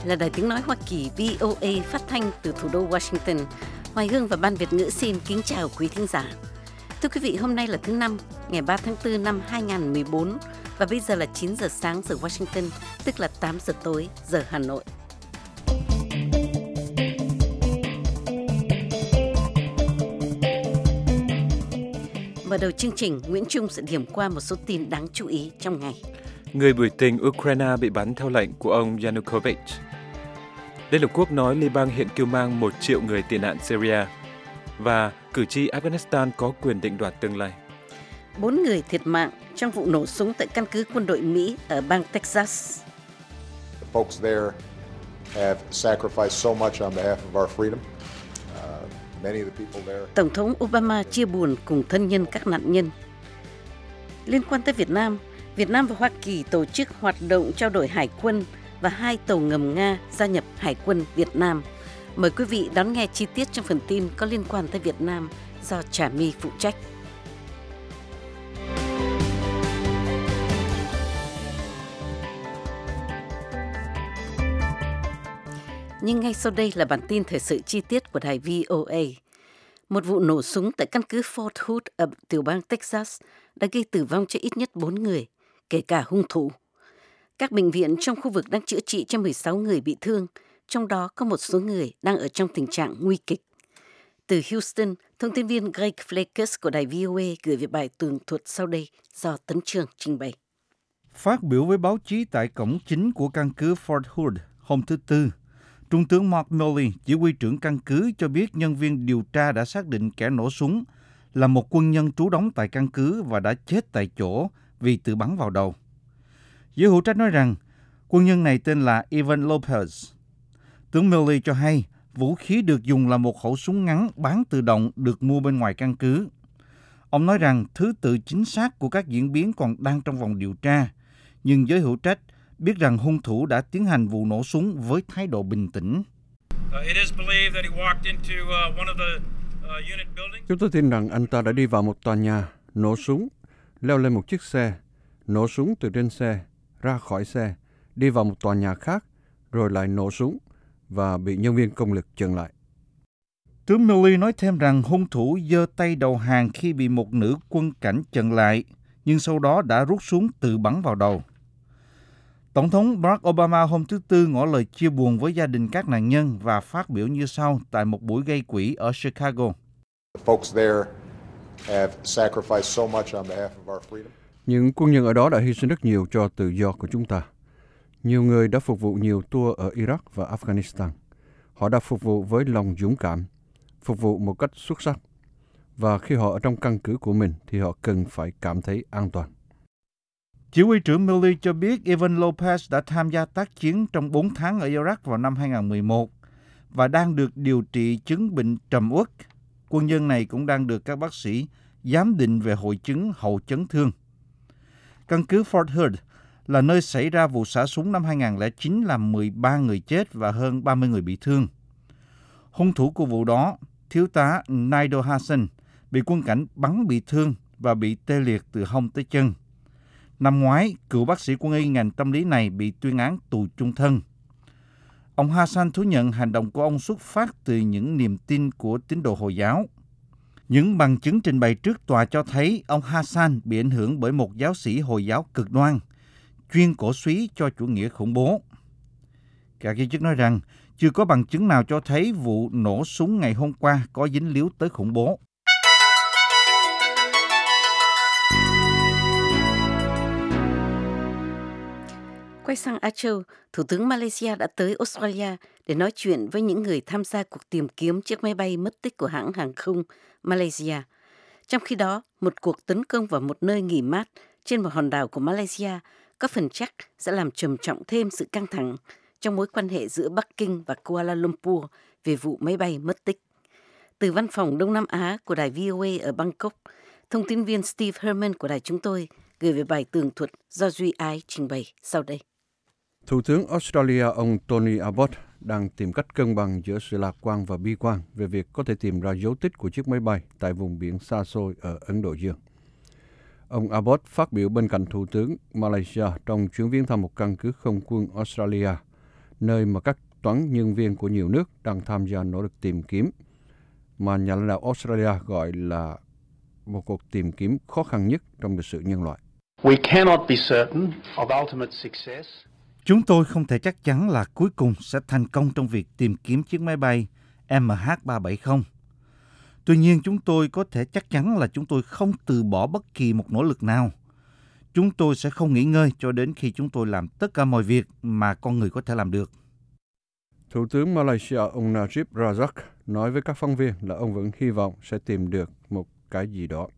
là Đài Tiếng Nói Hoa Kỳ VOA phát thanh từ thủ đô Washington. Hoài Hương và Ban Việt ngữ xin kính chào quý thính giả. Thưa quý vị, hôm nay là thứ Năm, ngày 3 tháng 4 năm 2014 và bây giờ là 9 giờ sáng giờ Washington, tức là 8 giờ tối giờ Hà Nội. Mở đầu chương trình, Nguyễn Trung sẽ điểm qua một số tin đáng chú ý trong ngày. Người biểu tình Ukraine bị bắn theo lệnh của ông Yanukovych. Liên Hợp Quốc nói Liban hiện cưu mang 1 triệu người tị nạn Syria. Và cử tri Afghanistan có quyền định đoạt tương lai. 4 người thiệt mạng trong vụ nổ súng tại căn cứ quân đội Mỹ ở bang Texas. The folks there have sacrificed so much on behalf of our freedom. Many of the people there. Tổng thống Obama chia buồn cùng thân nhân các nạn nhân. Liên quan tới Việt Nam và Hoa Kỳ tổ chức hoạt động trao đổi hải quân và 2 tàu ngầm Nga gia nhập Hải quân Việt Nam. Mời quý vị đón nghe chi tiết trong phần tin có liên quan tới Việt Nam do Trà My phụ trách. Nhưng ngay sau đây là bản tin thời sự chi tiết của đài VOA. Một vụ nổ súng tại căn cứ Fort Hood ở tiểu bang Texas đã gây tử vong cho ít nhất 4 người, kể cả hung thủ. Các bệnh viện trong khu vực đang chữa trị cho 16 người bị thương, trong đó có một số người đang ở trong tình trạng nguy kịch. Từ Houston, thông tin viên Greg Flakes của đài VOA gửi về bài tường thuật sau đây do Tấn Trường trình bày. Phát biểu với báo chí tại cổng chính của căn cứ Fort Hood hôm thứ Tư, Trung tướng Mark Milley, chỉ huy trưởng căn cứ cho biết nhân viên điều tra đã xác định kẻ nổ súng là một quân nhân trú đóng tại căn cứ và đã chết tại chỗ vì tự bắn vào đầu. Giới hữu trách nói rằng quân nhân này tên là Ivan Lopez. Tướng Milley cho hay vũ khí được dùng là một khẩu súng ngắn bán tự động được mua bên ngoài căn cứ. Ông nói rằng thứ tự chính xác của các diễn biến còn đang trong vòng điều tra, nhưng giới hữu trách biết rằng hung thủ đã tiến hành vụ nổ súng với thái độ bình tĩnh. Chúng tôi tin rằng anh ta đã đi vào một tòa nhà, nổ súng, leo lên một chiếc xe, nổ súng từ trên xe, ra khỏi xe, đi vào một tòa nhà khác, rồi lại nổ súng và bị nhân viên công lực chặn lại. Tướng Milley nói thêm rằng hung thủ giơ tay đầu hàng khi bị một nữ quân cảnh chặn lại, nhưng sau đó đã rút súng tự bắn vào đầu. Tổng thống Barack Obama hôm thứ Tư ngỏ lời chia buồn với gia đình các nạn nhân và phát biểu như sau tại một buổi gây quỹ ở Chicago. Những quân nhân ở đó đã hy sinh rất nhiều cho tự do của chúng ta. Nhiều người đã phục vụ nhiều tour ở Iraq và Afghanistan. Họ đã phục vụ với lòng dũng cảm, phục vụ một cách xuất sắc. Và khi họ ở trong căn cứ của mình thì họ cần phải cảm thấy an toàn. Chỉ huy trưởng Milley cho biết Ivan Lopez đã tham gia tác chiến trong 4 tháng ở Iraq vào năm 2011 và đang được điều trị chứng bệnh trầm uất. Quân nhân này cũng đang được các bác sĩ giám định về hội chứng hậu chấn thương. Căn cứ Fort Hood là nơi xảy ra vụ xả súng năm 2009 làm 13 người chết và hơn 30 người bị thương. Hung thủ của vụ đó, thiếu tá Naido Hassan, bị quân cảnh bắn bị thương và bị tê liệt từ hông tới chân. Năm ngoái, cựu bác sĩ quân y ngành tâm lý này bị tuyên án tù chung thân. Ông Hassan thú nhận hành động của ông xuất phát từ những niềm tin của tín đồ Hồi giáo. Những bằng chứng trình bày trước tòa cho thấy ông Hassan bị ảnh hưởng bởi một giáo sĩ Hồi giáo cực đoan, chuyên cổ suý cho chủ nghĩa khủng bố. Các giới chức nói rằng chưa có bằng chứng nào cho thấy vụ nổ súng ngày hôm qua có dính líu tới khủng bố. Quay sang Á Châu, Thủ tướng Malaysia đã tới Australia để nói chuyện với những người tham gia cuộc tìm kiếm chiếc máy bay mất tích của hãng hàng không Malaysia. Trong khi đó, một cuộc tấn công vào một nơi nghỉ mát trên một hòn đảo của Malaysia có phần chắc sẽ làm trầm trọng thêm sự căng thẳng trong mối quan hệ giữa Bắc Kinh và Kuala Lumpur về vụ máy bay mất tích. Từ văn phòng Đông Nam Á của đài VOA ở Bangkok, thông tin viên Steve Herman của đài chúng tôi gửi về bài tường thuật do Duy Ái trình bày sau đây. Thủ tướng Australia ông Tony Abbott đang tìm cách cân bằng giữa sự lạc quan và bi quan về việc có thể tìm ra dấu tích của chiếc máy bay tại vùng biển xa xôi ở Ấn Độ Dương. Ông Abbott phát biểu bên cạnh Thủ tướng Malaysia trong chuyến viếng thăm một căn cứ không quân Australia nơi mà các toán nhân viên của nhiều nước đang tham gia nỗ lực tìm kiếm, mà nhà lãnh đạo Australia gọi là một cuộc tìm kiếm khó khăn nhất trong lịch sử nhân loại. Chúng tôi không thể chắc chắn là cuối cùng sẽ thành công trong việc tìm kiếm chiếc máy bay MH370. Tuy nhiên, chúng tôi có thể chắc chắn là chúng tôi không từ bỏ bất kỳ một nỗ lực nào. Chúng tôi sẽ không nghỉ ngơi cho đến khi chúng tôi làm tất cả mọi việc mà con người có thể làm được. Thủ tướng Malaysia ông Najib Razak nói với các phóng viên là ông vẫn hy vọng sẽ tìm được một cái gì đó.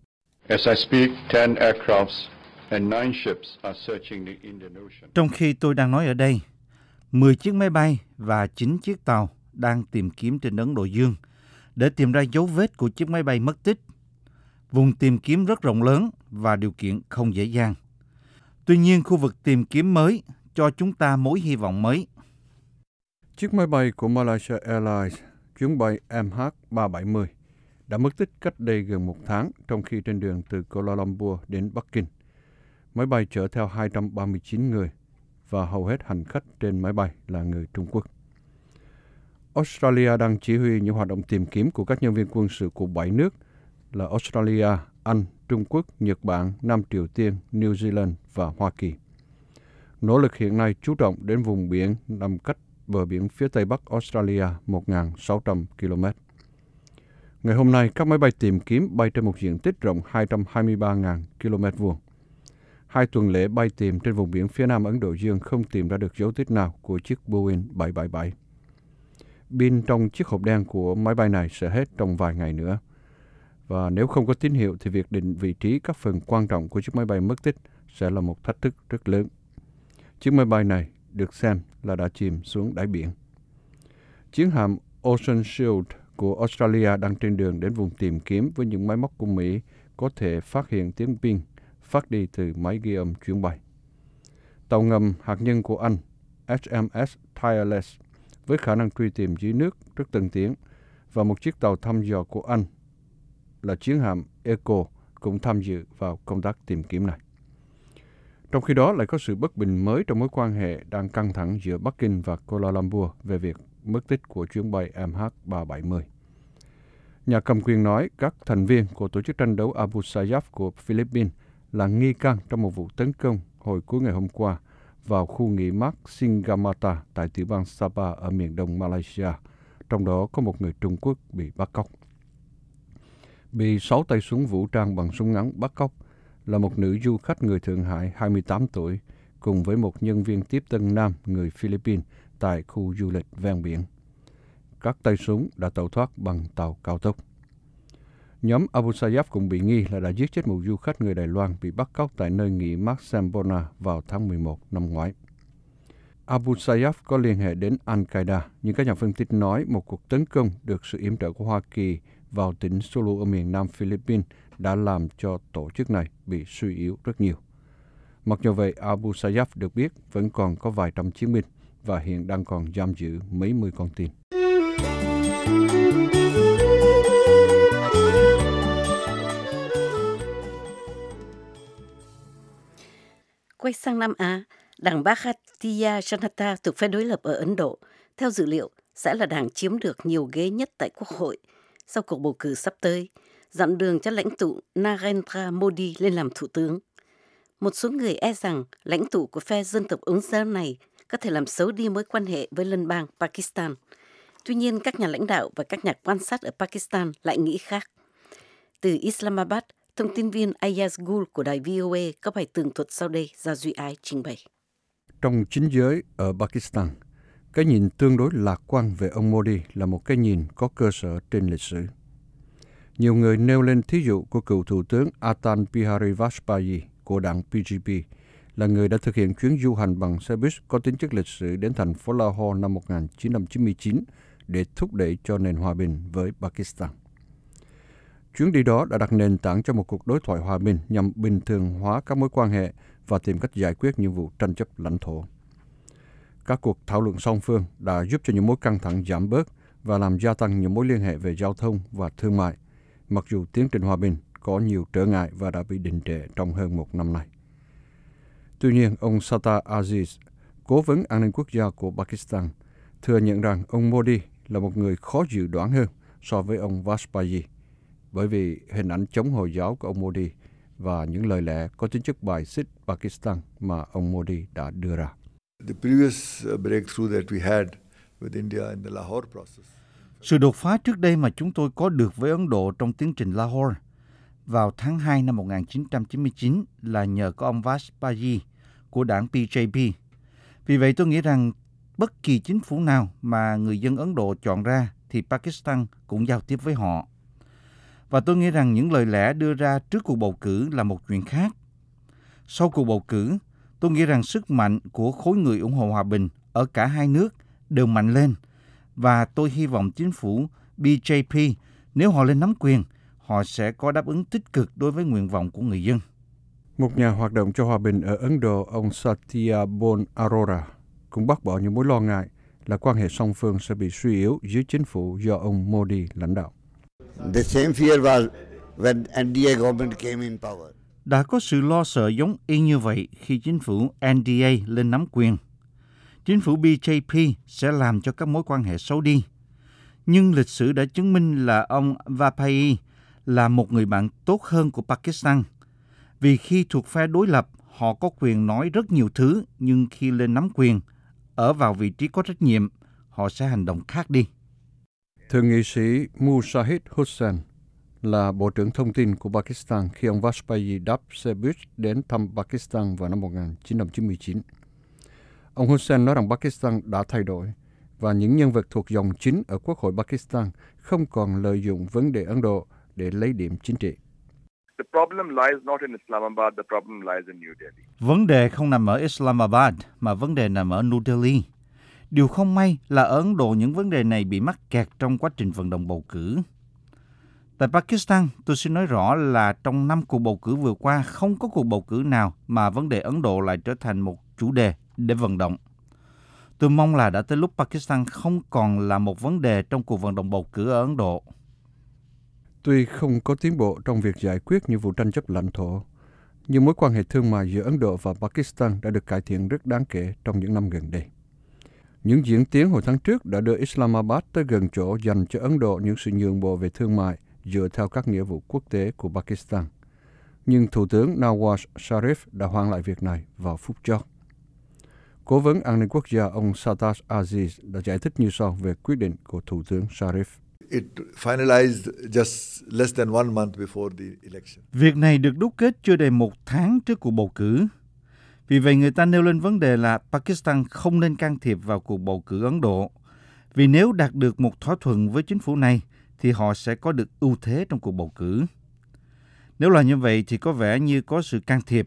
Trong khi tôi đang nói ở đây, 10 chiếc máy bay và 9 chiếc tàu đang tìm kiếm trên Ấn Độ Dương để tìm ra dấu vết của chiếc máy bay mất tích. Vùng tìm kiếm rất rộng lớn và điều kiện không dễ dàng. Tuy nhiên, khu vực tìm kiếm mới cho chúng ta mối hy vọng mới. Chiếc máy bay của Malaysia Airlines, chuyến bay MH370, đã mất tích cách đây gần một tháng trong khi trên đường từ Kuala Lumpur đến Bắc Kinh. Máy bay chở theo 239 người và hầu hết hành khách trên máy bay là người Trung Quốc. Australia đang chỉ huy những hoạt động tìm kiếm của các nhân viên quân sự của 7 nước là Australia, Anh, Trung Quốc, Nhật Bản, Nam Triều Tiên, New Zealand và Hoa Kỳ. Nỗ lực hiện nay chú trọng đến vùng biển nằm cách bờ biển phía tây bắc Australia 1.600 km. Ngày hôm nay, các máy bay tìm kiếm bay trên một diện tích rộng 223.000 km vuông. 2 tuần lễ bay tìm trên vùng biển phía nam Ấn Độ Dương không tìm ra được dấu tích nào của chiếc Boeing 777. Pin trong chiếc hộp đen của máy bay này sẽ hết trong vài ngày nữa. Và nếu không có tín hiệu thì việc định vị trí các phần quan trọng của chiếc máy bay mất tích sẽ là một thách thức rất lớn. Chiếc máy bay này được xem là đã chìm xuống đáy biển. Chiến hạm Ocean Shield của Australia đang trên đường đến vùng tìm kiếm với những máy móc của Mỹ có thể phát hiện tiếng pin phát đi từ máy ghi âm chuyến bay. Tàu ngầm hạt nhân của Anh HMS Tireless với khả năng truy tìm dưới nước rất tân tiến và một chiếc tàu thăm dò của Anh là chiến hạm Echo cũng tham dự vào công tác tìm kiếm này. Trong khi đó lại có sự bất bình mới trong mối quan hệ đang căng thẳng giữa Bắc Kinh và Kuala Lumpur về việc mất tích của chuyến bay MH370. Nhà cầm quyền nói các thành viên của tổ chức tranh đấu Abu Sayyaf của Philippines là nghi can trong một vụ tấn công hồi cuối ngày hôm qua vào khu nghỉ mát Singamata tại tiểu bang Sabah ở miền đông Malaysia, trong đó có một người Trung Quốc bị bắt cóc. Bị 6 tay súng vũ trang bằng súng ngắn bắt cóc là một nữ du khách người Thượng Hải 28 tuổi cùng với một nhân viên tiếp tân nam người Philippines tại khu du lịch ven biển. Các tay súng đã tẩu thoát bằng tàu cao tốc. Nhóm Abu Sayyaf cũng bị nghi là đã giết chết một du khách người Đài Loan bị bắt cóc tại nơi nghỉ mát Sambona vào tháng 11 năm ngoái. Abu Sayyaf có liên hệ đến Al-Qaeda, nhưng các nhà phân tích nói một cuộc tấn công được sự yểm trợ của Hoa Kỳ vào tỉnh Sulu ở miền nam Philippines đã làm cho tổ chức này bị suy yếu rất nhiều. Mặc dù vậy, Abu Sayyaf được biết vẫn còn có vài trăm chiến binh và hiện đang còn giam giữ mấy mươi con tin. Quay sang Nam Á, đảng Bharatiya Janata thuộc phe đối lập ở Ấn Độ, theo dữ liệu, sẽ là đảng chiếm được nhiều ghế nhất tại Quốc hội sau cuộc bầu cử sắp tới, dặn đường cho lãnh tụ Narendra Modi lên làm thủ tướng. Một số người e rằng lãnh tụ của phe dân tộc Ấn giáo này có thể làm xấu đi mối quan hệ với liên bang Pakistan. Tuy nhiên, các nhà lãnh đạo và các nhà quan sát ở Pakistan lại nghĩ khác. Từ Islamabad, thông tin viên Ayaz Gul của đài VOA có bài tường thuật sau đây do Duy Ái trình bày. Trong chính giới ở Pakistan, cái nhìn tương đối lạc quan về ông Modi là một cái nhìn có cơ sở trên lịch sử. Nhiều người nêu lên thí dụ của cựu Thủ tướng Atal Bihari Vajpayee của đảng BJP là người đã thực hiện chuyến du hành bằng xe buýt có tính chất lịch sử đến thành phố Lahore năm 1999 để thúc đẩy cho nền hòa bình với Pakistan. Chuyến đi đó đã đặt nền tảng cho một cuộc đối thoại hòa bình nhằm bình thường hóa các mối quan hệ và tìm cách giải quyết những vụ tranh chấp lãnh thổ. Các cuộc thảo luận song phương đã giúp cho những mối căng thẳng giảm bớt và làm gia tăng những mối liên hệ về giao thông và thương mại, mặc dù tiến trình hòa bình có nhiều trở ngại và đã bị đình trệ trong hơn một năm nay. Tuy nhiên, ông Sata Aziz Cố vấn an ninh quốc gia của Pakistan, thừa nhận rằng ông Modi là một người khó dự đoán hơn so với ông Vajpayee, bởi vì hình ảnh chống Hồi giáo của ông Modi và những lời lẽ có tính chất bài xích Pakistan mà ông Modi đã đưa ra. The previous breakthrough that we had with India in the Lahore process. Sự đột phá trước đây mà chúng tôi có được với Ấn Độ trong tiến trình Lahore vào tháng 2 năm 1999 là nhờ có ông Vajpayee của đảng BJP. Vì vậy tôi nghĩ rằng bất kỳ chính phủ nào mà người dân Ấn Độ chọn ra thì Pakistan cũng giao tiếp với họ. Và tôi nghĩ rằng những lời lẽ đưa ra trước cuộc bầu cử là một chuyện khác. Sau cuộc bầu cử, tôi nghĩ rằng sức mạnh của khối người ủng hộ hòa bình ở cả hai nước đều mạnh lên. Và tôi hy vọng chính phủ BJP, nếu họ lên nắm quyền, họ sẽ có đáp ứng tích cực đối với nguyện vọng của người dân. Một nhà hoạt động cho hòa bình ở Ấn Độ, ông Satya Bon Arora, cũng bác bỏ những mối lo ngại là quan hệ song phương sẽ bị suy yếu dưới chính phủ do ông Modi lãnh đạo. The same fear was when NDA government came in power. Đã có sự lo sợ giống y như vậy khi chính phủ NDA lên nắm quyền. Chính phủ BJP sẽ làm cho các mối quan hệ xấu đi. Nhưng lịch sử đã chứng minh là ông Vajpayee là một người bạn tốt hơn của Pakistan. Vì khi thuộc phe đối lập, họ có quyền nói rất nhiều thứ, nhưng khi lên nắm quyền, ở vào vị trí có trách nhiệm, họ sẽ hành động khác đi. Thượng nghị sĩ Mushahid Hussain là Bộ trưởng Thông tin của Pakistan khi ông Vajpayee đáp xe buýt đến thăm Pakistan vào năm 1999. Ông Hussain nói rằng Pakistan đã thay đổi và những nhân vật thuộc dòng chính ở Quốc hội Pakistan không còn lợi dụng vấn đề Ấn Độ để lấy điểm chính trị. The problem lies not in Islamabad, the problem lies in New Delhi. Vấn đề không nằm ở Islamabad, mà vấn đề nằm ở New Delhi. Điều không may là ở Ấn Độ những vấn đề này bị mắc kẹt trong quá trình vận động bầu cử. Tại Pakistan, tôi xin nói rõ là trong 5 cuộc bầu cử vừa qua, không có cuộc bầu cử nào mà vấn đề Ấn Độ lại trở thành một chủ đề để vận động. Tôi mong là đã tới lúc Pakistan không còn là một vấn đề trong cuộc vận động bầu cử ở Ấn Độ. Tuy không có tiến bộ trong việc giải quyết những vụ tranh chấp lãnh thổ, nhưng mối quan hệ thương mại giữa Ấn Độ và Pakistan đã được cải thiện rất đáng kể trong những năm gần đây. Những diễn tiến hồi tháng trước đã đưa Islamabad tới gần chỗ dành cho Ấn Độ những sự nhượng bộ về thương mại dựa theo các nghĩa vụ quốc tế của Pakistan. Nhưng Thủ tướng Nawaz Sharif đã hoãn lại việc này vào phút chót. Cố vấn an ninh quốc gia ông Sartaj Aziz đã giải thích như sau về quyết định của Thủ tướng Sharif. It finalized just less than 1 month before the election. Việc này được đúc kết chưa đầy 1 tháng trước cuộc bầu cử. Vì vậy người ta nêu lên vấn đề là Pakistan không nên can thiệp vào cuộc bầu cử Ấn Độ. Vì nếu đạt được một thỏa thuận với chính phủ này, thì họ sẽ có được ưu thế trong cuộc bầu cử. Nếu là như vậy thì có vẻ như có sự can thiệp.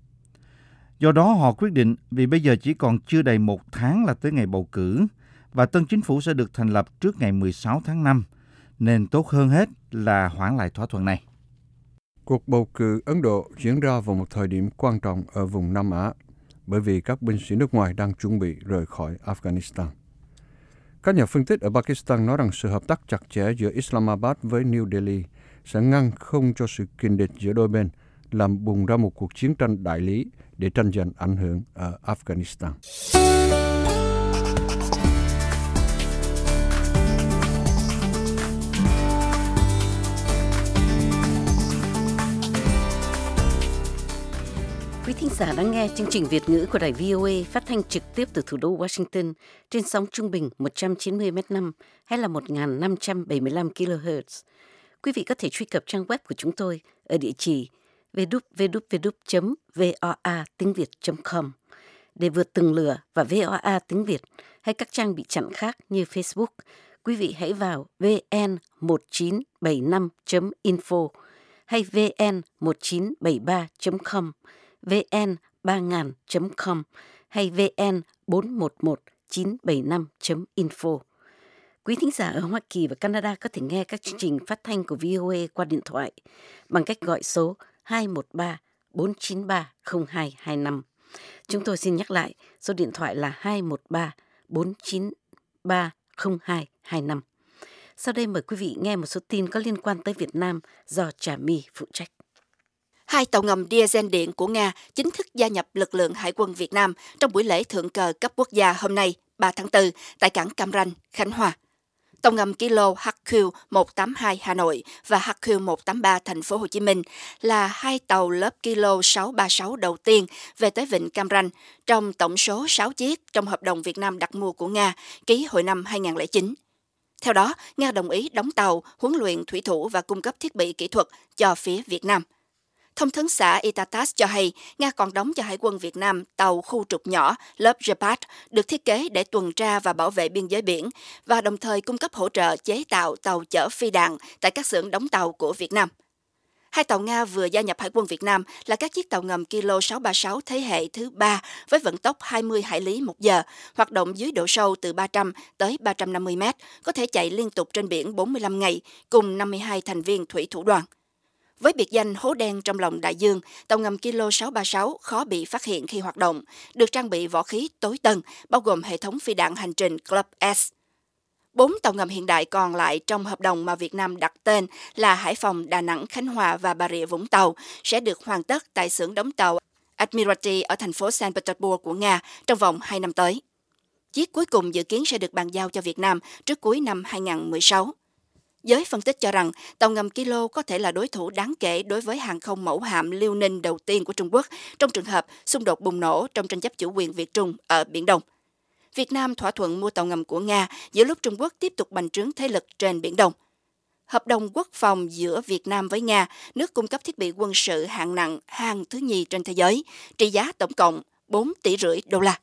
Do đó họ quyết định vì bây giờ chỉ còn chưa đầy 1 tháng là tới ngày bầu cử và tân chính phủ sẽ được thành lập trước ngày 16 tháng 5, nên tốt hơn hết là hoãn lại thỏa thuận này. Cuộc bầu cử Ấn Độ diễn ra vào một thời điểm quan trọng ở vùng Nam Á bởi vì các binh sĩ nước ngoài đang chuẩn bị rời khỏi Afghanistan. Các nhà phân tích ở Pakistan nói rằng sự hợp tác chặt chẽ giữa Islamabad với New Delhi sẽ ngăn không cho sự kình địch giữa đôi bên làm bùng ra một cuộc chiến tranh đại lý để tranh giành ảnh hưởng ở Afghanistan. Quý thính giả đang nghe chương trình Việt ngữ của đài VOA phát thanh trực tiếp từ thủ đô Washington trên sóng trung bình 190 M5 hay là 1.575 kHz. Quý vị có thể truy cập trang web của chúng tôi ở địa chỉ www.voa-tiếng-việt.com để vượt tường lửa và VOA tiếng Việt hay các trang bị chặn khác như Facebook. Quý vị hãy vào vn1975.info hay vn1973.com, vn3000.com hay vn411975.info. Quý thính giả ở Hoa Kỳ và Canada có thể nghe các chương trình phát thanh của VOA qua điện thoại bằng cách gọi số 213-493-0225. Chúng tôi xin nhắc lại, số điện thoại là 213-493-0225. Sau đây mời quý vị nghe một số tin có liên quan tới Việt Nam do Trà My phụ trách. Hai tàu ngầm diesel điện của Nga chính thức gia nhập lực lượng Hải quân Việt Nam trong buổi lễ thượng cờ cấp quốc gia hôm nay, 3 tháng 4, tại cảng Cam Ranh, Khánh Hòa. Tàu ngầm Kilo HQ182 Hà Nội và HQ183 Thành phố Hồ Chí Minh là hai tàu lớp Kilo 636 đầu tiên về tới vịnh Cam Ranh trong tổng số 6 chiếc trong hợp đồng Việt Nam đặt mua của Nga ký hồi năm 2009. Theo đó, Nga đồng ý đóng tàu, huấn luyện thủy thủ và cung cấp thiết bị kỹ thuật cho phía Việt Nam. Thông tấn xã Itatas cho hay, Nga còn đóng cho Hải quân Việt Nam tàu khu trục nhỏ lớp Gepard được thiết kế để tuần tra và bảo vệ biên giới biển và đồng thời cung cấp hỗ trợ chế tạo tàu chở phi đạn tại các xưởng đóng tàu của Việt Nam. Hai tàu Nga vừa gia nhập Hải quân Việt Nam là các chiếc tàu ngầm Kilo 636 thế hệ thứ 3 với vận tốc 20 hải lý một giờ, hoạt động dưới độ sâu từ 300 tới 350 mét, có thể chạy liên tục trên biển 45 ngày, cùng 52 thành viên thủy thủ đoàn. Với biệt danh hố đen trong lòng đại dương, tàu ngầm Kilo 636 khó bị phát hiện khi hoạt động, được trang bị võ khí tối tân, bao gồm hệ thống phi đạn hành trình Club S. 4 tàu ngầm hiện đại còn lại trong hợp đồng mà Việt Nam đặt tên là Hải Phòng, Đà Nẵng, Khánh Hòa và Bà Rịa Vũng Tàu sẽ được hoàn tất tại xưởng đóng tàu Admiralty ở thành phố Saint Petersburg của Nga trong vòng 2 năm tới. Chiếc cuối cùng dự kiến sẽ được bàn giao cho Việt Nam trước cuối năm 2016. Giới phân tích cho rằng tàu ngầm Kilo có thể là đối thủ đáng kể đối với hàng không mẫu hạm Liêu Ninh đầu tiên của Trung Quốc trong trường hợp xung đột bùng nổ trong tranh chấp chủ quyền Việt Trung ở Biển Đông. Việt Nam thỏa thuận mua tàu ngầm của Nga giữa lúc Trung Quốc tiếp tục bành trướng thế lực trên Biển Đông. Hợp đồng quốc phòng giữa Việt Nam với Nga, nước cung cấp thiết bị quân sự hạng nặng hàng thứ nhì trên thế giới, trị giá tổng cộng 4,5 tỷ đô la.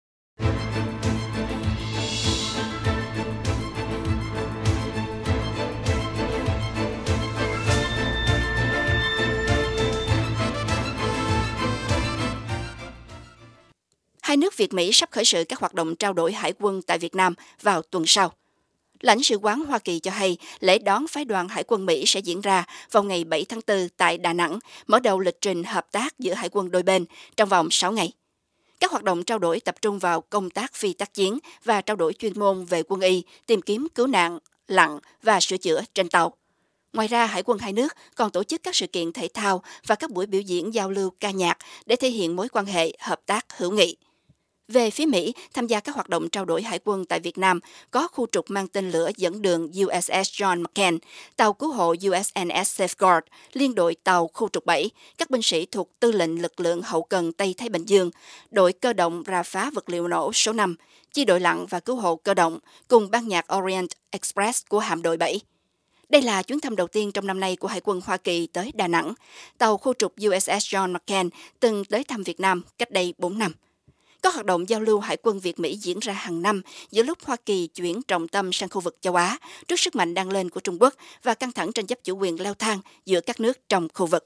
Hai nước Việt-Mỹ sắp khởi sự các hoạt động trao đổi hải quân tại Việt Nam vào tuần sau. Lãnh sự quán Hoa Kỳ cho hay lễ đón phái đoàn Hải quân Mỹ sẽ diễn ra vào ngày 7 tháng 4 tại Đà Nẵng, mở đầu lịch trình hợp tác giữa hải quân đôi bên trong vòng 6 ngày. Các hoạt động trao đổi tập trung vào công tác phi tác chiến và trao đổi chuyên môn về quân y, tìm kiếm cứu nạn, lặn và sửa chữa trên tàu. Ngoài ra, hải quân hai nước còn tổ chức các sự kiện thể thao và các buổi biểu diễn giao lưu ca nhạc để thể hiện mối quan hệ hợp tác hữu nghị. Về phía Mỹ, tham gia các hoạt động trao đổi hải quân tại Việt Nam có khu trục mang tên lửa dẫn đường USS John McCain, tàu cứu hộ USNS Safeguard, liên đội tàu khu trục 7, các binh sĩ thuộc Tư lệnh lực lượng hậu cần Tây Thái Bình Dương, đội cơ động rà phá vật liệu nổ số 5, chi đội lặn và cứu hộ cơ động, cùng ban nhạc Orient Express của hạm đội 7. Đây là chuyến thăm đầu tiên trong năm nay của Hải quân Hoa Kỳ tới Đà Nẵng. Tàu khu trục USS John McCain từng tới thăm Việt Nam cách đây 4 năm. Các hoạt động giao lưu hải quân Việt-Mỹ diễn ra hàng năm giữa lúc Hoa Kỳ chuyển trọng tâm sang khu vực châu Á trước sức mạnh đang lên của Trung Quốc và căng thẳng tranh chấp chủ quyền leo thang giữa các nước trong khu vực.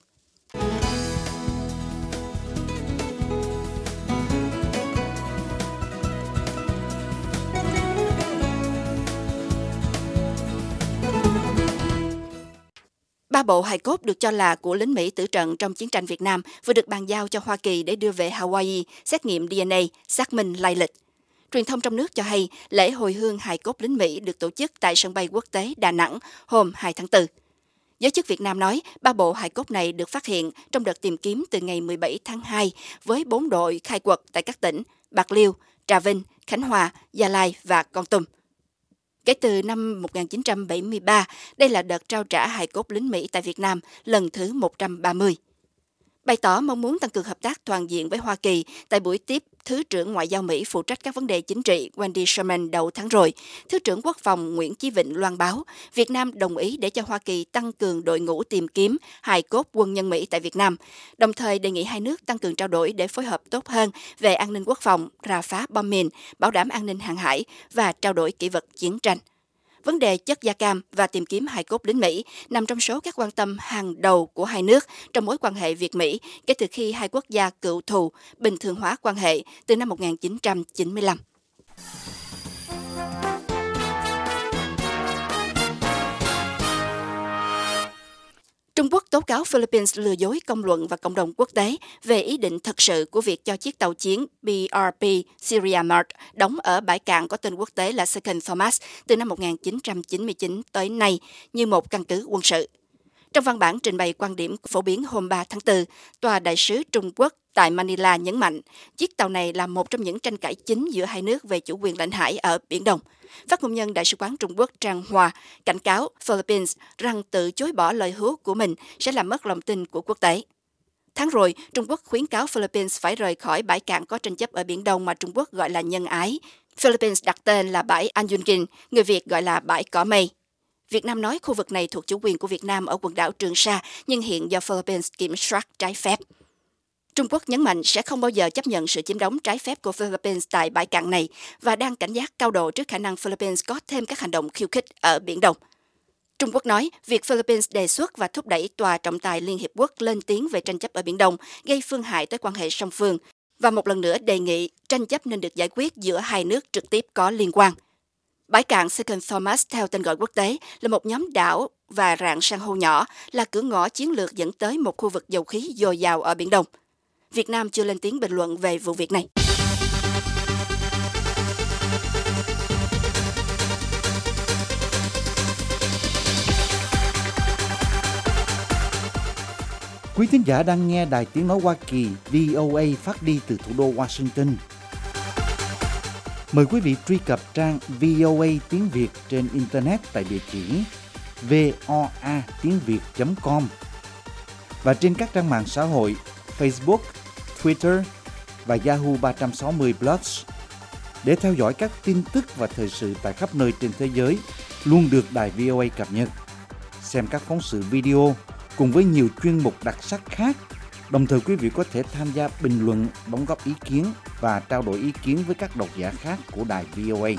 Ba bộ hài cốt được cho là của lính Mỹ tử trận trong chiến tranh Việt Nam vừa được bàn giao cho Hoa Kỳ để đưa về Hawaii xét nghiệm DNA, xác minh lai lịch. Truyền thông trong nước cho hay lễ hồi hương hài cốt lính Mỹ được tổ chức tại sân bay quốc tế Đà Nẵng hôm 2 tháng 4. Giới chức Việt Nam nói ba bộ hài cốt này được phát hiện trong đợt tìm kiếm từ ngày 17 tháng 2 với 4 đội khai quật tại các tỉnh Bạc Liêu, Trà Vinh, Khánh Hòa, Gia Lai và Kon Tum. Kể từ năm 1973, đây là đợt trao trả hài cốt lính Mỹ tại Việt Nam lần thứ 130. Bày tỏ mong muốn tăng cường hợp tác toàn diện với Hoa Kỳ tại buổi tiếp Thứ trưởng Ngoại giao Mỹ phụ trách các vấn đề chính trị Wendy Sherman đầu tháng rồi, Thứ trưởng Quốc phòng Nguyễn Chí Vịnh loan báo Việt Nam đồng ý để cho Hoa Kỳ tăng cường đội ngũ tìm kiếm hài cốt quân nhân Mỹ tại Việt Nam, đồng thời đề nghị hai nước tăng cường trao đổi để phối hợp tốt hơn về an ninh quốc phòng, rà phá bom mìn, bảo đảm an ninh hàng hải và trao đổi kỷ vật chiến tranh. Vấn đề chất da cam và tìm kiếm hài cốt lính Mỹ nằm trong số các quan tâm hàng đầu của hai nước trong mối quan hệ Việt-Mỹ kể từ khi hai quốc gia cựu thù bình thường hóa quan hệ từ năm 1995. Trung Quốc tố cáo Philippines lừa dối công luận và cộng đồng quốc tế về ý định thật sự của việc cho chiếc tàu chiến BRP Syria Mart đóng ở bãi cạn có tên quốc tế là Second Thomas từ năm 1999 tới nay như một căn cứ quân sự. Trong văn bản trình bày quan điểm phổ biến hôm 3 tháng 4, Tòa đại sứ Trung Quốc tại Manila nhấn mạnh chiếc tàu này là một trong những tranh cãi chính giữa hai nước về chủ quyền lãnh hải ở Biển Đông. Phát ngôn nhân Đại sứ quán Trung Quốc Trang Hoa cảnh cáo Philippines rằng tự chối bỏ lời hứa của mình sẽ làm mất lòng tin của quốc tế. Tháng rồi, Trung Quốc khuyến cáo Philippines phải rời khỏi bãi cạn có tranh chấp ở Biển Đông mà Trung Quốc gọi là nhân ái. Philippines đặt tên là bãi Anyungin, người Việt gọi là bãi Cỏ Mây. Việt Nam nói khu vực này thuộc chủ quyền của Việt Nam ở quần đảo Trường Sa, nhưng hiện do Philippines kiểm soát trái phép. Trung Quốc nhấn mạnh sẽ không bao giờ chấp nhận sự chiếm đóng trái phép của Philippines tại bãi cạn này và đang cảnh giác cao độ trước khả năng Philippines có thêm các hành động khiêu khích ở Biển Đông. Trung Quốc nói việc Philippines đề xuất và thúc đẩy Tòa trọng tài Liên Hiệp Quốc lên tiếng về tranh chấp ở Biển Đông gây phương hại tới quan hệ song phương và một lần nữa đề nghị tranh chấp nên được giải quyết giữa hai nước trực tiếp có liên quan. Bãi cạn Second Thomas theo tên gọi quốc tế là một nhóm đảo và rạn san hô nhỏ, là cửa ngõ chiến lược dẫn tới một khu vực dầu khí dồi dào ở Biển Đông. Việt Nam chưa lên tiếng bình luận về vụ việc này. Quý thính giả đang nghe Đài Tiếng Nói Hoa Kỳ VOA phát đi từ thủ đô Washington. Mời quý vị truy cập trang VOA tiếng Việt trên Internet tại địa chỉ voatiengviet.com và trên các trang mạng xã hội Facebook, Twitter và Yahoo 360 Plus để theo dõi các tin tức và thời sự tại khắp nơi trên thế giới luôn được Đài VOA cập nhật. Xem các phóng sự video cùng với nhiều chuyên mục đặc sắc khác. Đồng thời quý vị có thể tham gia bình luận, đóng góp ý kiến và trao đổi ý kiến với các độc giả khác của Đài VOA.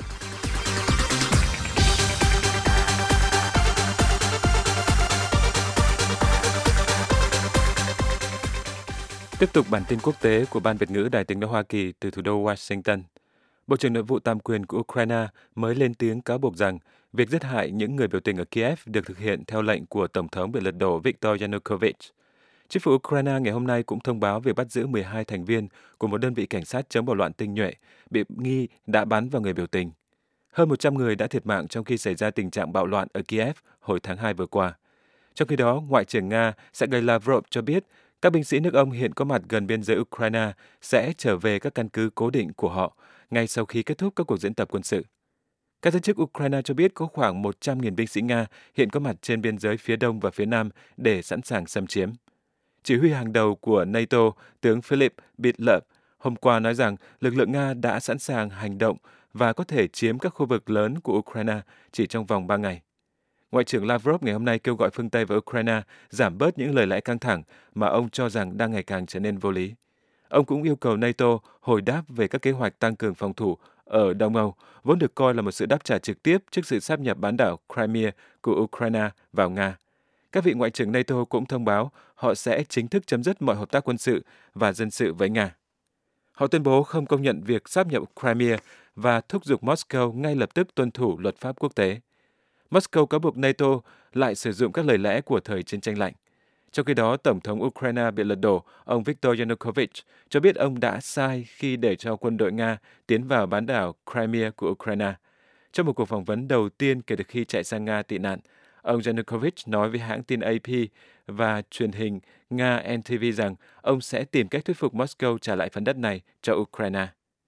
Tiếp tục bản tin quốc tế của Ban Việt ngữ Đài Tiếng nói Hoa Kỳ từ thủ đô Washington. Bộ trưởng Nội vụ tam quyền của Ukraine mới lên tiếng cáo buộc rằng việc giết hại những người biểu tình ở Kiev được thực hiện theo lệnh của Tổng thống bị lật đổ Viktor Yanukovych. Chính phủ Ukraine ngày hôm nay cũng thông báo việc bắt giữ 12 thành viên của một đơn vị cảnh sát chống bạo loạn tinh nhuệ bị nghi đã bắn vào người biểu tình. Hơn 100 người đã thiệt mạng trong khi xảy ra tình trạng bạo loạn ở Kiev hồi tháng 2 vừa qua. Trong khi đó, Ngoại trưởng Nga Sergei Lavrov cho biết các binh sĩ nước ông hiện có mặt gần biên giới Ukraine sẽ trở về các căn cứ cố định của họ ngay sau khi kết thúc các cuộc diễn tập quân sự. Các giới chức Ukraine cho biết có khoảng 100.000 binh sĩ Nga hiện có mặt trên biên giới phía đông và phía nam để sẵn sàng xâm chiếm. Chỉ huy hàng đầu của NATO, tướng Philip Bitlov, hôm qua nói rằng lực lượng Nga đã sẵn sàng hành động và có thể chiếm các khu vực lớn của Ukraine chỉ trong vòng 3 ngày. Ngoại trưởng Lavrov ngày hôm nay kêu gọi phương Tây và Ukraine giảm bớt những lời lẽ căng thẳng mà ông cho rằng đang ngày càng trở nên vô lý. Ông cũng yêu cầu NATO hồi đáp về các kế hoạch tăng cường phòng thủ ở Đông Âu, vốn được coi là một sự đáp trả trực tiếp trước sự sáp nhập bán đảo Crimea của Ukraine vào Nga. Các vị ngoại trưởng NATO cũng thông báo họ sẽ chính thức chấm dứt mọi hợp tác quân sự và dân sự với Nga. Họ tuyên bố không công nhận việc sáp nhập Crimea và thúc giục Moscow ngay lập tức tuân thủ luật pháp quốc tế. Moscow cáo buộc NATO lại sử dụng các lời lẽ của thời chiến tranh lạnh. Trong khi đó, Tổng thống Ukraine bị lật đổ, ông Viktor Yanukovych, cho biết ông đã sai khi để cho quân đội Nga tiến vào bán đảo Crimea của Ukraine. Trong một cuộc phỏng vấn đầu tiên kể từ khi chạy sang Nga tị nạn, ông Yanukovych nói với hãng tin AP và truyền hình Nga NTV rằng ông sẽ tìm cách thuyết phục Moscow trả lại phần đất này cho Ukraine.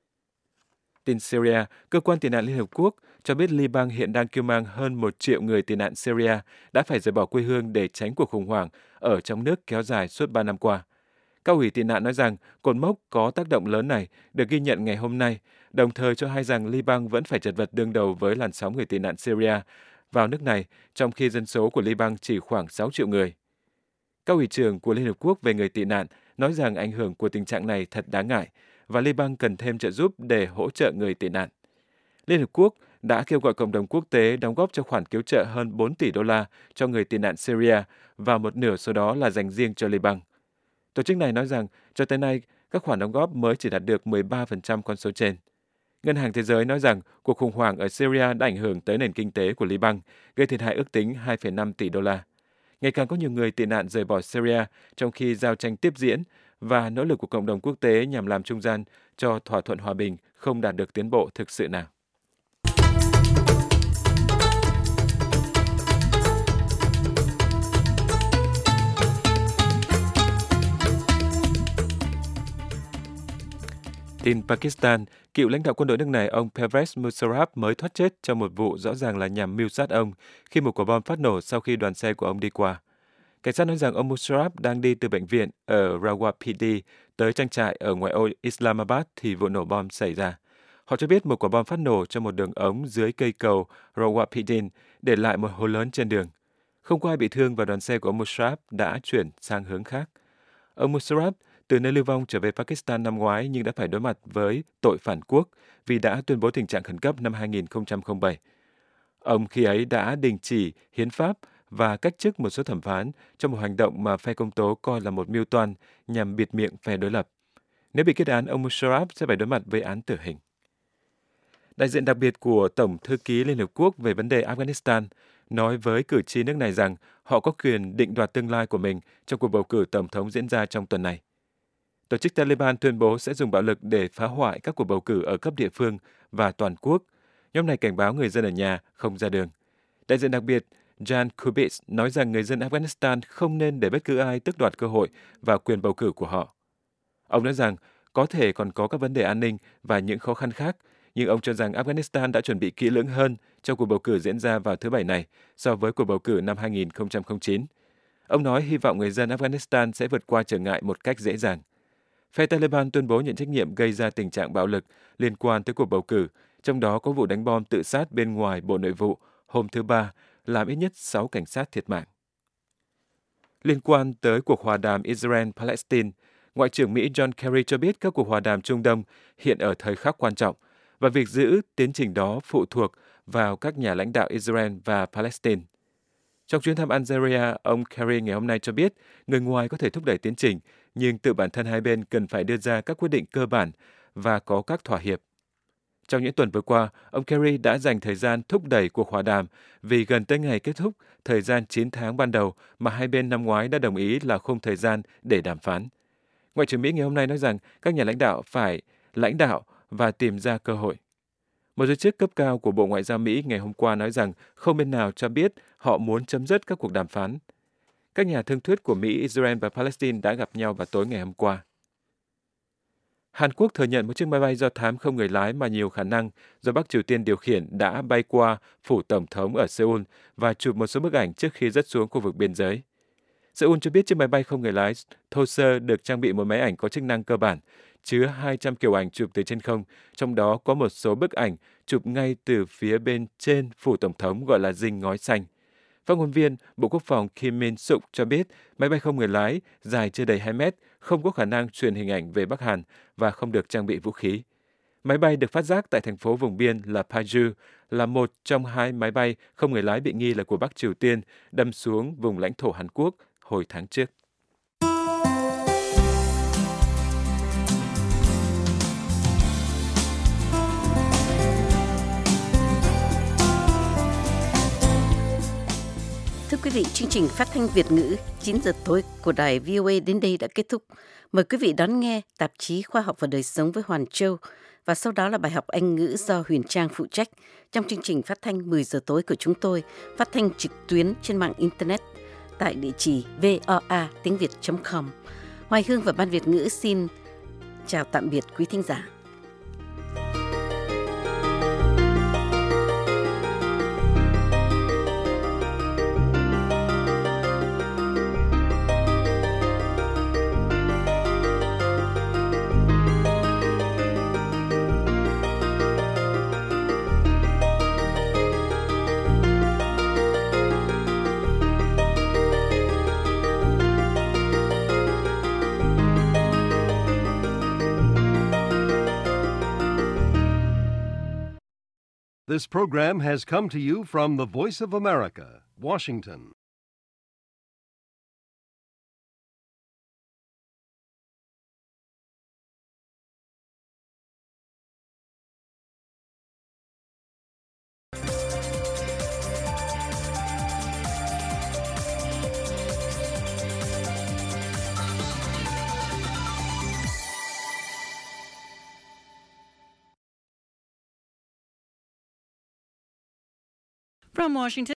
Tin Syria, cơ quan tị nạn Liên Hợp Quốc cho biết Liban hiện đang kêu mang hơn 1 triệu người tị nạn Syria đã phải rời bỏ quê hương để tránh cuộc khủng hoảng ở trong nước kéo dài suốt 3 năm qua. Cao ủy tị nạn nói rằng cột mốc có tác động lớn này được ghi nhận ngày hôm nay, đồng thời cho hay rằng Liban vẫn phải chật vật đương đầu với làn sóng người tị nạn Syria vào nước này, trong khi dân số của Liban chỉ khoảng 6 triệu người. Cao ủy trưởng của Liên Hợp Quốc về người tị nạn nói rằng ảnh hưởng của tình trạng này thật đáng ngại và Liban cần thêm trợ giúp để hỗ trợ người tị nạn. Liên Hợp Quốc đã kêu gọi cộng đồng quốc tế đóng góp cho khoản cứu trợ hơn 4 tỷ đô la cho người tị nạn Syria và một nửa số đó là dành riêng cho Liban. Tổ chức này nói rằng cho tới nay các khoản đóng góp mới chỉ đạt được 13% con số trên. Ngân hàng Thế giới nói rằng cuộc khủng hoảng ở Syria đã ảnh hưởng tới nền kinh tế của Liban, gây thiệt hại ước tính 2,5 tỷ đô la. Ngày càng có nhiều người tị nạn rời bỏ Syria trong khi giao tranh tiếp diễn và nỗ lực của cộng đồng quốc tế nhằm làm trung gian cho thỏa thuận hòa bình không đạt được tiến bộ thực sự nào. Tin Pakistan, cựu lãnh đạo quân đội nước này ông Pervez Musharraf mới thoát chết trong một vụ rõ ràng là nhằm mưu sát ông khi một quả bom phát nổ sau khi đoàn xe của ông đi qua. Cảnh sát nói rằng ông Musharraf đang đi từ bệnh viện ở Rawalpindi tới trang trại ở ngoại ô Islamabad thì vụ nổ bom xảy ra. Họ cho biết một quả bom phát nổ trong một đường ống dưới cây cầu Rawalpindi để lại một hố lớn trên đường. Không có ai bị thương và đoàn xe của ông Musharraf đã chuyển sang hướng khác. Ông Musharraf từ nơi lưu vong trở về Pakistan năm ngoái nhưng đã phải đối mặt với tội phản quốc vì đã tuyên bố tình trạng khẩn cấp năm 2007. Ông khi ấy đã đình chỉ hiến pháp và cách chức một số thẩm phán trong một hành động mà phe công tố coi là một mưu toan nhằm bịt miệng phe đối lập. Nếu bị kết án, ông Musharraf sẽ phải đối mặt với án tử hình. Đại diện đặc biệt của Tổng thư ký Liên Hợp Quốc về vấn đề Afghanistan nói với cử tri nước này rằng họ có quyền định đoạt tương lai của mình trong cuộc bầu cử tổng thống diễn ra trong tuần này. Tổ chức Taliban tuyên bố sẽ dùng bạo lực để phá hoại các cuộc bầu cử ở cấp địa phương và toàn quốc. Nhóm này cảnh báo người dân ở nhà không ra đường. Đại diện đặc biệt Jan Kubis nói rằng người dân Afghanistan không nên để bất cứ ai tước đoạt cơ hội và quyền bầu cử của họ. Ông nói rằng có thể còn có các vấn đề an ninh và những khó khăn khác, nhưng ông cho rằng Afghanistan đã chuẩn bị kỹ lưỡng hơn cho cuộc bầu cử diễn ra vào thứ Bảy này so với cuộc bầu cử năm 2009. Ông nói hy vọng người dân Afghanistan sẽ vượt qua trở ngại một cách dễ dàng. Phe Taliban tuyên bố nhận trách nhiệm gây ra tình trạng bạo lực liên quan tới cuộc bầu cử, trong đó có vụ đánh bom tự sát bên ngoài Bộ Nội vụ hôm thứ Ba, làm ít nhất 6 cảnh sát thiệt mạng. Liên quan tới cuộc hòa đàm Israel-Palestine, Ngoại trưởng Mỹ John Kerry cho biết các cuộc hòa đàm Trung Đông hiện ở thời khắc quan trọng và việc giữ tiến trình đó phụ thuộc vào các nhà lãnh đạo Israel và Palestine. Trong chuyến thăm Algeria, ông Kerry ngày hôm nay cho biết người ngoài có thể thúc đẩy tiến trình, nhưng tự bản thân hai bên cần phải đưa ra các quyết định cơ bản và có các thỏa hiệp. Trong những tuần vừa qua, ông Kerry đã dành thời gian thúc đẩy cuộc hòa đàm vì gần tới ngày kết thúc thời gian 9 tháng ban đầu mà hai bên năm ngoái đã đồng ý là khung thời gian để đàm phán. Ngoại trưởng Mỹ ngày hôm nay nói rằng các nhà lãnh đạo phải lãnh đạo và tìm ra cơ hội. Một giới chức cấp cao của Bộ Ngoại giao Mỹ ngày hôm qua nói rằng không bên nào cho biết họ muốn chấm dứt các cuộc đàm phán. Các nhà thương thuyết của Mỹ, Israel và Palestine đã gặp nhau vào tối ngày hôm qua. Hàn Quốc thừa nhận một chiếc máy bay do thám không người lái mà nhiều khả năng do Bắc Triều Tiên điều khiển đã bay qua phủ Tổng thống ở Seoul và chụp một số bức ảnh trước khi rớt xuống khu vực biên giới. Seoul cho biết chiếc máy bay không người lái thô sơ được trang bị một máy ảnh có chức năng cơ bản, chứa 200 kiểu ảnh chụp từ trên không, trong đó có một số bức ảnh chụp ngay từ phía bên trên phủ Tổng thống gọi là dinh ngói xanh. Phát ngôn viên Bộ Quốc phòng Kim Min-suk cho biết máy bay không người lái dài chưa đầy 2 mét, không có khả năng truyền hình ảnh về Bắc Hàn và không được trang bị vũ khí. Máy bay được phát giác tại thành phố vùng biên là Paju, là một trong 2 máy bay không người lái bị nghi là của Bắc Triều Tiên đâm xuống vùng lãnh thổ Hàn Quốc hồi tháng trước. Thưa quý vị, chương trình phát thanh Việt ngữ 9 giờ tối của đài VOA đến đây đã kết thúc. Mời quý vị đón nghe tạp chí Khoa học và Đời sống với Hoàn Châu và sau đó là bài học Anh ngữ do Huyền Trang phụ trách trong chương trình phát thanh 10 giờ tối của chúng tôi, phát thanh trực tuyến trên mạng Internet tại địa chỉ voa.tiếng.việt.com. Hoài Hương và Ban Việt ngữ xin chào tạm biệt quý thính giả. This program has come to you from the Voice of America, Washington. From Washington.